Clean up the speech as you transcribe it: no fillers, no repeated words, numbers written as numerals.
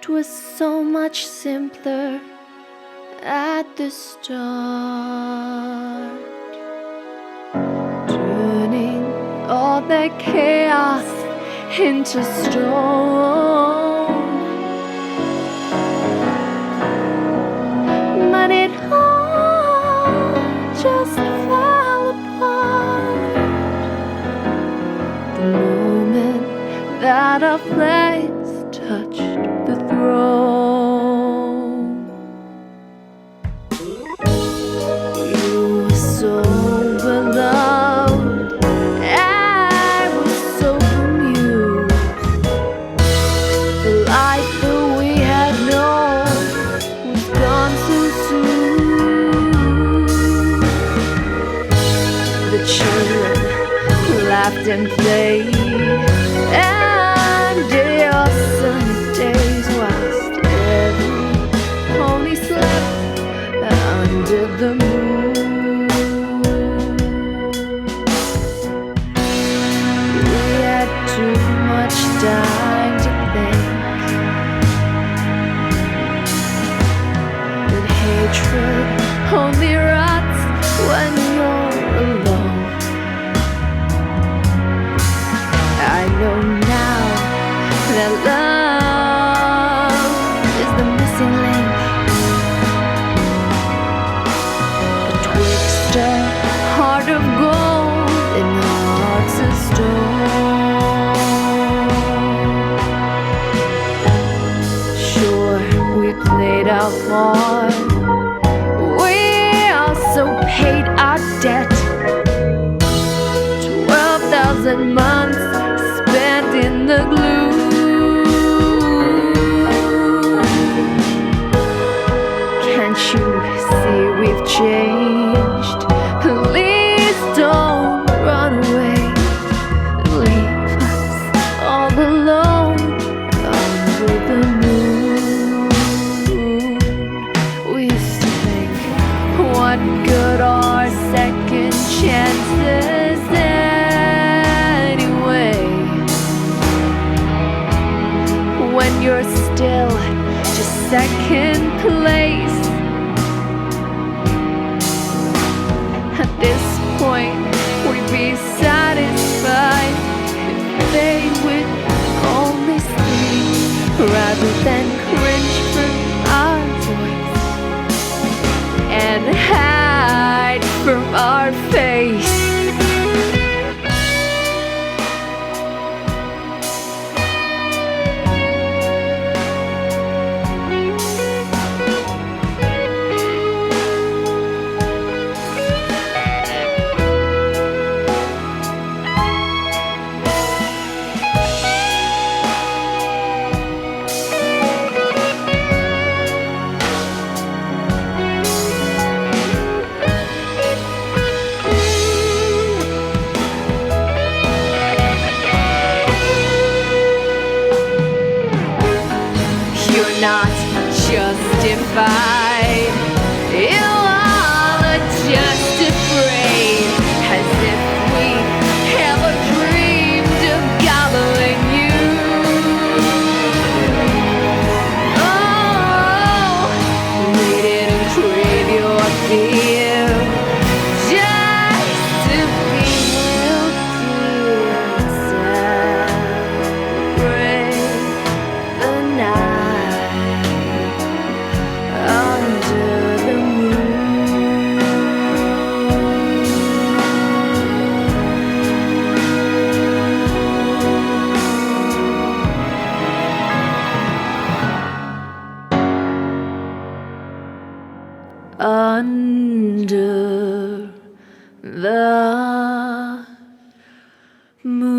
'Twas so much simpler at the start, turning all that chaos into stone. But it all just fell apart the moment that our flags touched the throne. You were so beloved, I was so bemused. The life that we had known was gone so soon. The children laughed and played, and our sunny days whilst every pony slept under the moon. We had too much time to think that hatred only rots when you're alone. I know now that love is the missing link betwixt a heart of gold and hearts of stone. Sure, we played our part, we also paid our debt. 12,000 months spent in the gloom. Can't you see we've changed? Please don't run away, leave us all alone under the moon. We used to think, what good are second chances anyway, when you're still just second place? At this point, we'd be satisfied if they would only speak rather than cringe from our voice and hide from our face. You're not justified, you all are just afraid, as if we ever dreamed of gobbling you. Oh, we didn't crave your fear just to be able to celebrate the night under the moon. Under the moon.